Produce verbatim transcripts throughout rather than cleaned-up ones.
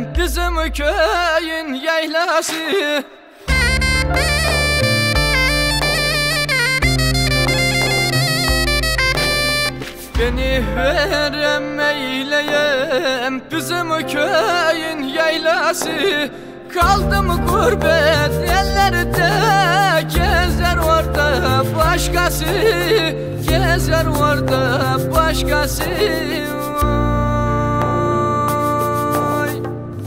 bizim köyün yaylası. Beni verem eyleyem bizim köyün yaylası. Kaldım gurbet ellerde, gezer orada başkası, gezer orada başkası. Oy.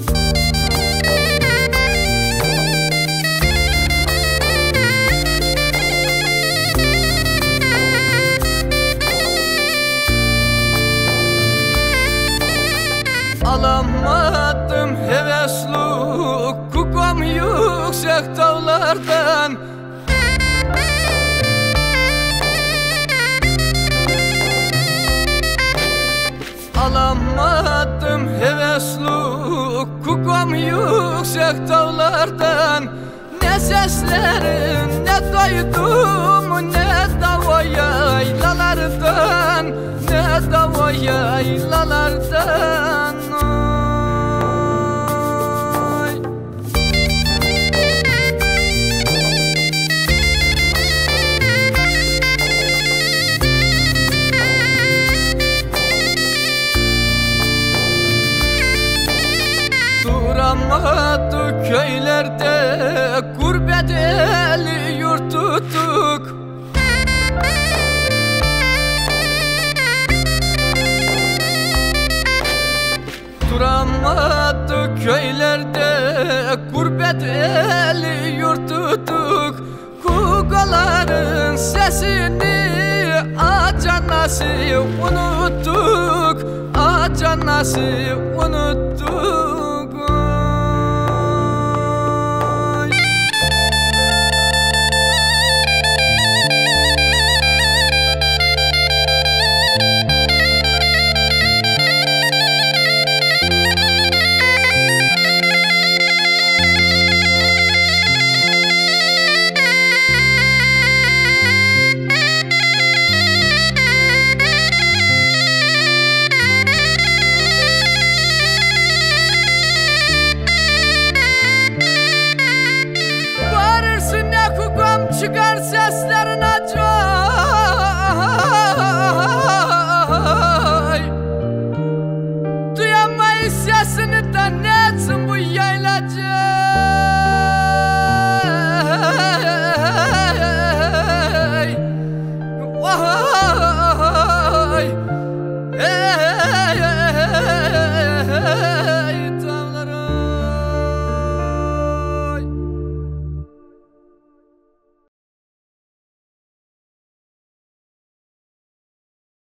Alamadım hevesli kukom yüksek dağlardan. Alamadım hevesli kukom yüksek dağlardan. Ne seslerin ne duydum, ne dava yaylalardan, ne dava yaylalardan. Duramadık köylerde, gurbet eli yurt tuttuk. Duramadık köylerde, gurbet eli yurt tuttuk. Kukaların sesini aca nasıl unuttuk, aca nasıl unuttuk.